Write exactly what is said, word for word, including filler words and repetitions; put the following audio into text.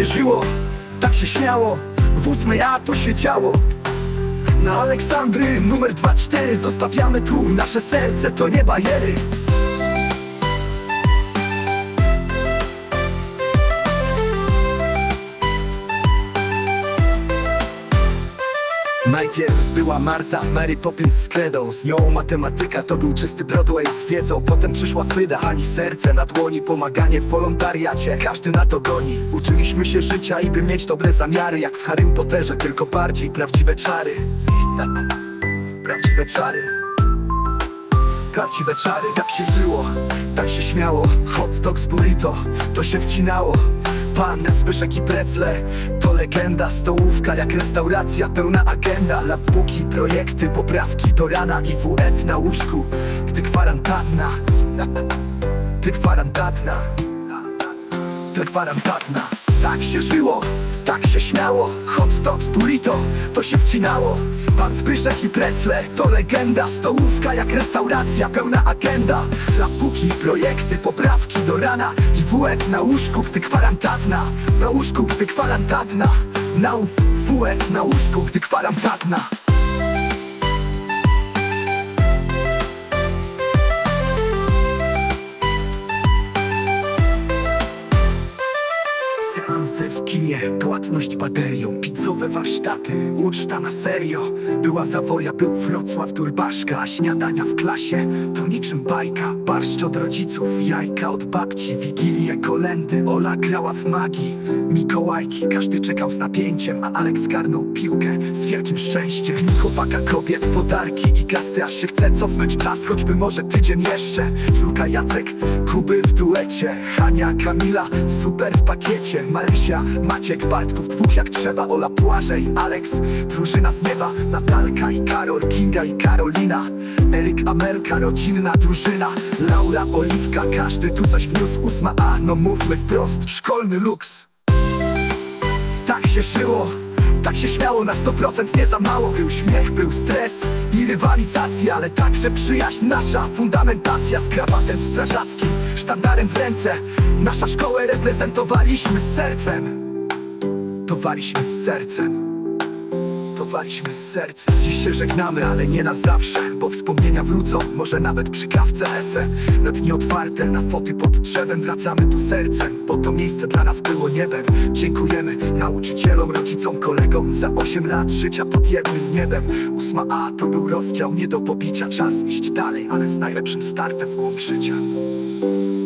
się żyło, tak się śmiało. W ósmej A to się działo. Na Aleksandry numer dwa cztery zostawiamy tu nasze serce, to nie bariery. Najpierw była Marta, Mary Poppins z kredą. Z nią matematyka to był czysty Broadway z wiedzą. Potem przyszła Fyda, ani serce na dłoni. Pomaganie w wolontariacie, każdy na to goni. Uczyliśmy się życia i by mieć dobre zamiary. Jak w Harrym Potterze, tylko bardziej prawdziwe czary. Prawdziwe czary. Prawdziwe czary. Tak się żyło, tak się śmiało. Hot dog z burrito, to się wcinało. Pan Zbyszek i Precle to legenda. Stołówka jak restauracja, pełna agenda. Lapbuki, projekty, poprawki do rana. I W F na łóżku, gdy kwarantanna. Gdy kwarantanna. Gdy kwarantanna. Tak się żyło, tak się śmiało. Hot dog z burrito, to się wcinało. Pan Zbyszek i Precle to legenda. Stołówka jak restauracja, pełna agenda. Lapbuki, projekty, poprawki do rana. I W F na łóżku, gdy kwarantanna. Na łóżku, gdy kwarantanna. Na W F na łóżku, gdy kwarantanna. Seanse w kinie, płatność baterią. Pizzowe warsztaty, uczta na serio. Była Zawoja, był Wrocław, Turbaszka. A śniadania w klasie to niczym bajka. Barszcz od rodziców, jajka od babci. Wigilie, kolędy, Ola grała w magii. Mikołajki, każdy czekał z napięciem. A Aleks zgarnął piłkę z wielkim szczęściem. Chłopaka, kobiet, podarki i gasty. Aż się chce cofnąć czas, choćby może tydzień jeszcze. Julka, Jacek, Kuby w duecie. Hania, Kamila, super w pakiecie. Marysia, Maciek, Bartków, dwóch jak trzeba. Ola, Błażej, Aleks, drużyna z nieba. Natalka i Karol, Kinga i Karolina. Eryk, Amelka, rodzinna drużyna. Laura, Oliwka, każdy tu coś wniósł. Ósma A, no mówmy wprost, szkolny luks. Tak się żyło, tak się śmiało, na sto procent nie za mało. Był śmiech, był stres i rywalizacja, ale także przyjaźń nasza, fundamentacja. Z krawatem strażackim, sztandarem w ręce. Nasza szkołę reprezentowaliśmy z sercem. Towaliśmy z sercem. Towaliśmy z sercem. Dziś się żegnamy, ale nie na zawsze, bo wspomnienia wrócą, może nawet przy kawce Efe. Na dni otwarte, na foty pod drzewem. Wracamy tu sercem, bo to miejsce dla nas było niebem. Dziękujemy nauczycielom, rodzicom, kolegom za osiem lat życia pod jednym niebem. Ósma A to był rozdział nie do pobicia. Czas iść dalej, ale z najlepszym startem w głąb życia.